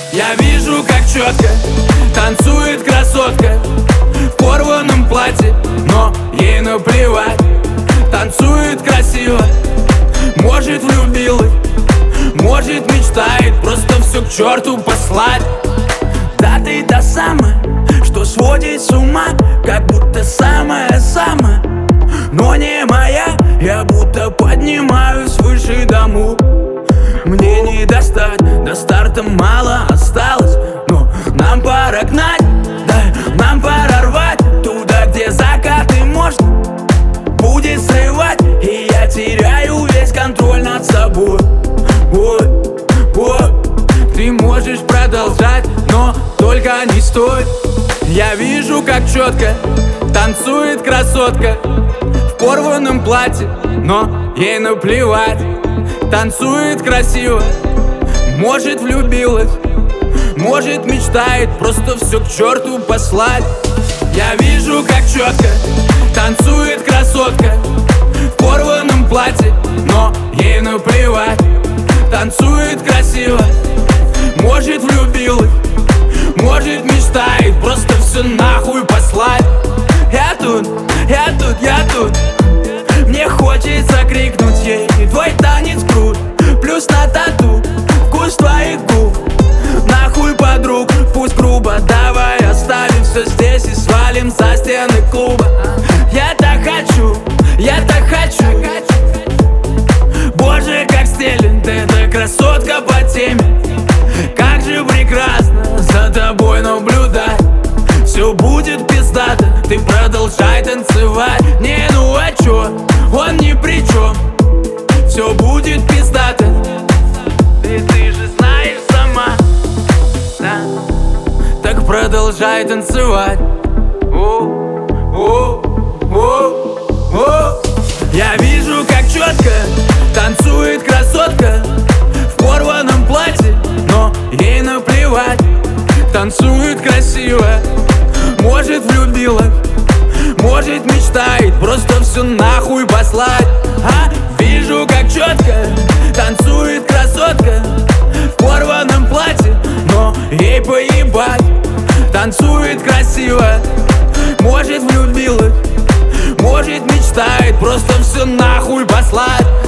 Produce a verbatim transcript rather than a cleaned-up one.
Я вижу, как четко танцует красотка в порванном платье, но ей наплевать. Танцует красиво, может влюбилась, может мечтает просто все к черту послать. Да ты та самая, что сводит с ума, как будто самая-самая, но не моя. Я будто поднимаюсь выше дому. Мне не достать, до старта мало осталось, но нам пора гнать, да, нам пора рвать туда, где закаты можно будет срывать. И я теряю весь контроль над собой. Ой, ой, ты можешь продолжать, но только не стой. Я вижу, как четко танцует красотка в порванном платье, но ей наплевать. Танцует красиво, может влюбилась, может мечтает просто все к черту послать. Я вижу, как четко танцует красотка в порванном платье, но ей наплевать. Танцует красиво, может влюбилась, может мечтает просто все нахуй послать. Я тут, я тут, я тут. Мне хочется крикнуть ей: твой танец крут, плюс на тату вкус твоих губ. Нахуй подруг, пусть грубо, давай оставим все здесь и свалим за стены клуба. Я так хочу, я так хочу. Боже, как стелен, ты эта красотка по теме. Как же прекрасно за тобой наблюдать. Все будет пиздато, ты продолжай танцевать. Не, ну а чё, он ни при чем. Все будет пиздато, и ты же знаешь сама, да? Так продолжай танцевать. О, о, о, о. Я вижу, как четко танцует красотка в порванном платье, но ей наплевать. Танцует красиво, может влюбилась, может мечтает просто все нахуй послать. А? Вижу, как четко танцует красотка в порванном платье, но ей поебать. Танцует красиво, может влюбилась, может мечтает просто все нахуй послать.